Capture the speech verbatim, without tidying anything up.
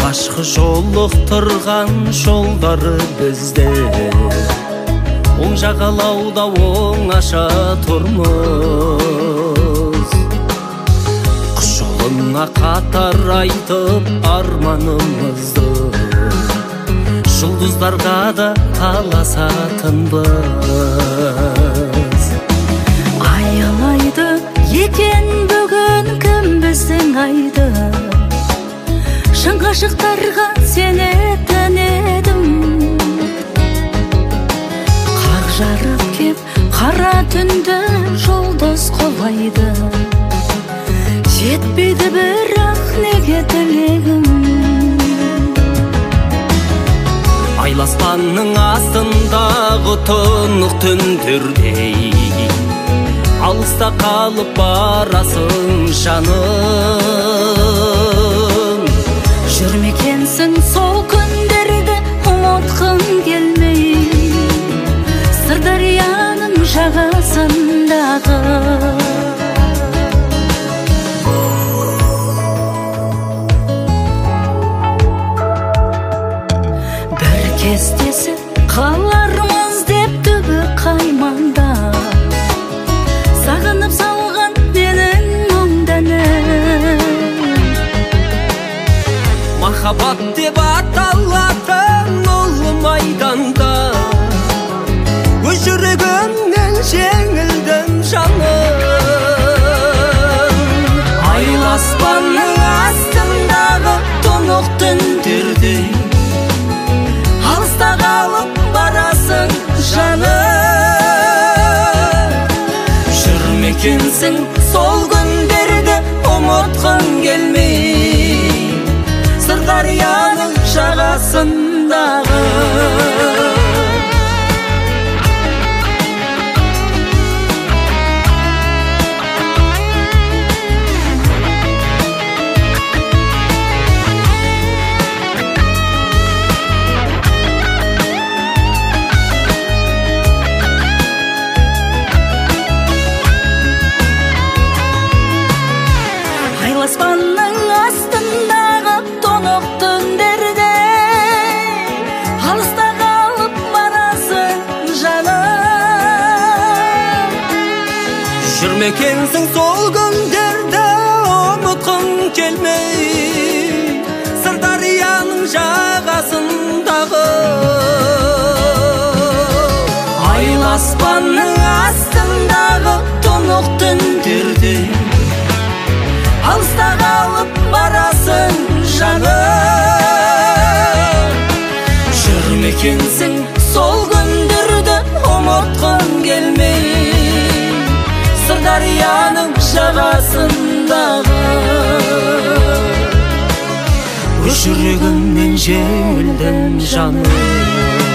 Башкы жолуктурган жолдары бизде, оң жагалауда оңаша турмуз. Куш жолуңа катар айтып арманымызды, жұлдыздарга да таласатынбыз. Аялайды екен бүгін кім біздің айды, шын ғашықтарға сенетін едім. Қар жарып кеп қара түнді жұлдыз қолайды, жетпейді бірақ неге тілегім. Айлы аспанның астындағы тұнық түндердей, алыста қалып барасың жаным. Жүрмекенсің сол күндерді ұмытқым келмей, Сырдарияның жағасындағы. Бір кездесіп қалармыз деп түбі қаймаңда, сағынып салған менің мұңданым. Махаббат деп аталатын ұлы майданда, өз жүрегімнен жеңілдім жаным. Айлы аспанның астындағы тұнық түндерде, алыста қалып барасың жаным. Жүрмекенсің сол күндерді ұмытқың келмей, Сырдарияның жағасындағы. Айлы аспанның астындағы тұнық түндерде, алыста қалып барасың жаным. Жүрмекенсің сол күндерді ұмытқың келмей, Сырдарияның жағасындағы. Айлы аспанның астындағы тұнық түндерде, алыста қалып барасың жаным. Жүрмекенсің сол күндерді ұмытқың келмей, Сырдарияның жағасындағы. Өз жүрегімнен жеңілдім жаным.